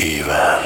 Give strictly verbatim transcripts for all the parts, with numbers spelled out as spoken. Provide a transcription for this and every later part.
ایون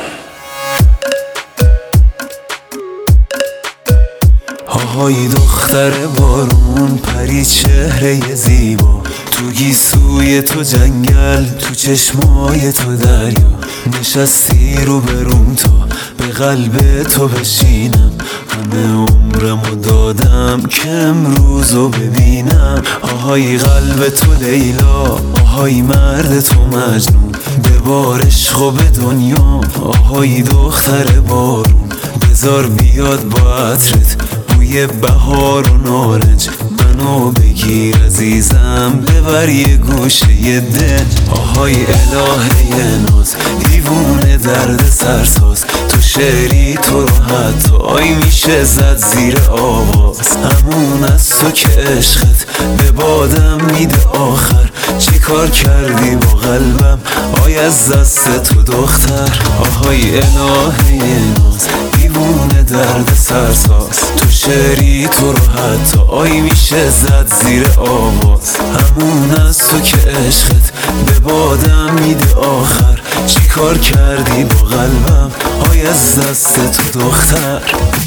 آهای دختر بارون، پری چهره زیبا، تو گیسوی تو جنگل، تو چشمای تو دریا. نشستی رو بروم تا به قلب تو بشینم، همه عمرمو دادم که امروزو ببینم. آهای قلب تو لیلا، آهای مرد تو مجنون، ببار عشق و به دنیا. آهای دختر بارون، بذار بیاد با عطرت بوی بهار و نارنج، منو بگیر عزیزم ببر یه گوشه دل. آهای الهه ناز، دیوونه درد سرساز، تو شعری تو رو حتی آی میشه زد زیر آواز. همون از تو که عشقت به بادم میده آخر، چی کار کردی با قلبم آی از دست تو دختر. آهای الهه ناز، دیوونه درد سرساز، تو شعری تو رو حتی آی میشه زد زیر آواز. همون از تو که عشقت به بادم میده آخر، چی کار کردی با قلبم آی از دست تو دختر.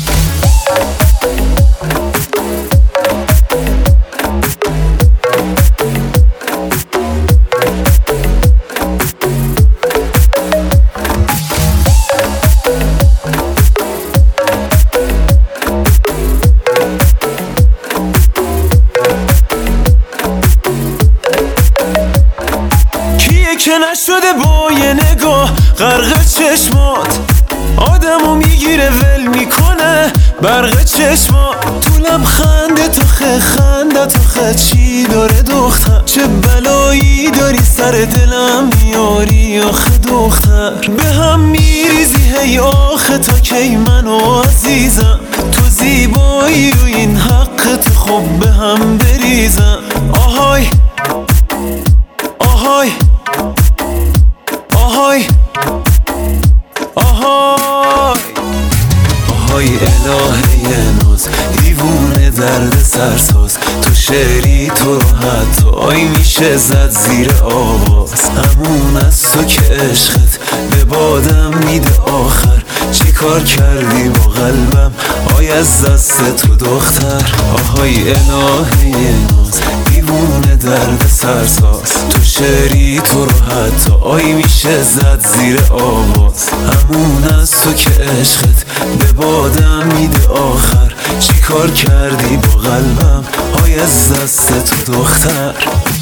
که نشده با یه نگاه غرق چشمات، آدمو میگیره ول میکنه برق چشمات. تو لبخند تو خه خنده تو خه چی داره دختر، چه بلایی داری سر دلم میاری آخه دختر. به هم میریزی هی آخه تا کی منو عزیزم، تو زیبایی و این حق تو خب به هم بریزم. آهای آهای آهای آهای آهای الهه ناز، دیوونه درد سرساز، تو شعری تو رو حتی آی میشه زد زیر آواز. همون از تو که عشقت به بادم میده آخر، چی کار کردی با قلبم آی از دست تو دختر. آهای الهه ناز، دیوونه درد سرساز، تو شعری تو رو حتی آی میشه زد زیر آواز. همون از تو که عشقت به بادم میده آخر، چی کار کردی با قلبم آی از دست تو دختر.